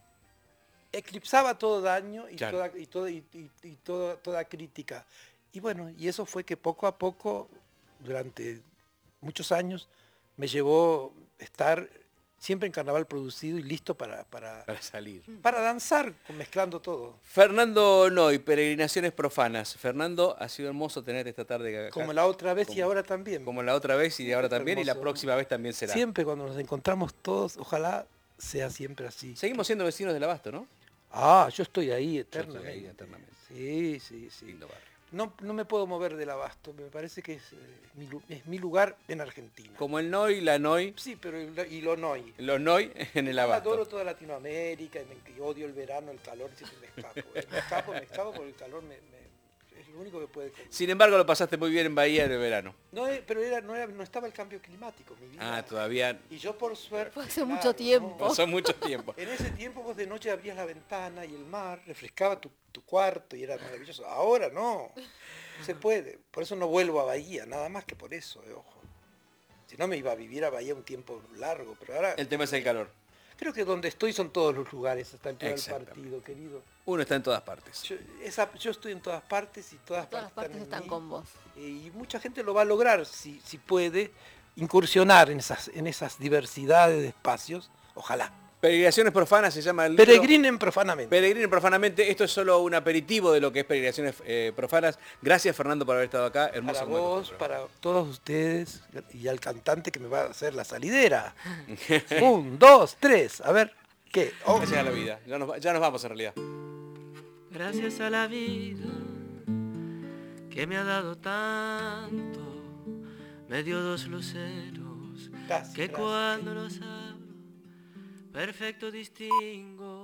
eclipsaba todo daño y, claro. toda, y, toda, y, y, y toda, toda crítica. Y bueno, y eso fue que poco a poco, durante muchos años, me llevó a estar siempre en carnaval producido y listo para, para, para salir. Para danzar, mezclando todo. Fernando Noy, Peregrinaciones Profanas. Fernando, ha sido hermoso tenerte esta tarde acá. Como la otra vez como, y ahora también. Como la otra vez y ahora también, hermoso. Y la próxima vez también será. Siempre cuando nos encontramos todos, ojalá sea siempre así. Seguimos siendo vecinos del Abasto, ¿no? Ah, yo estoy ahí eternamente. Yo estoy ahí eternamente. Sí, sí, sí. Lindo barrio. No, no me puedo mover del Abasto, me parece que es, eh, mi, es mi lugar en Argentina. Como el Noy, la Noy. Sí, pero el, y lo Noy. Los Noy en el Abasto. Adoro toda Latinoamérica, y, me, y odio el verano, el calor, siempre me escapo. Me escapo, me escapo porque el calor me, me, es lo único que puede... Comer. Sin embargo, lo pasaste muy bien en Bahía en el verano. No, pero era, no, era, no estaba el cambio climático, mi vida. Ah, todavía... Y yo por suerte... Fue hace claro, mucho tiempo. No. Pasó mucho tiempo. En ese tiempo vos de noche abrías la ventana y el mar refrescaba tu, tu cuarto y era maravilloso. Ahora no. No se puede, por eso no vuelvo a Bahía, nada más que por eso, eh, ojo. Si no me iba a vivir a Bahía un tiempo largo, pero ahora... El tema es el calor. Creo que donde estoy son todos los lugares hasta el final del partido, querido. Uno está en todas partes. Yo, esa, yo estoy en todas partes y todas, todas partes, partes están, están con vos. Y mucha gente lo va a lograr si, si puede incursionar en esas, en esas diversidades de espacios, ojalá. Peregrinaciones Profanas se llama el libro. Peregrinen profanamente. Peregrinen profanamente. Esto es solo un aperitivo de lo que es Peregrinaciones eh, Profanas. Gracias, Fernando, por haber estado acá. Hermoso. Para vos, para todos ustedes y al cantante que me va a hacer la salidera. Un, dos, tres. A ver, ¿qué? Oh. Gracias a la vida. Ya nos, ya nos vamos en realidad. Gracias a la vida que me ha dado tanto. Me dio dos luceros gracias, que gracias. cuando los abro perfecto distingo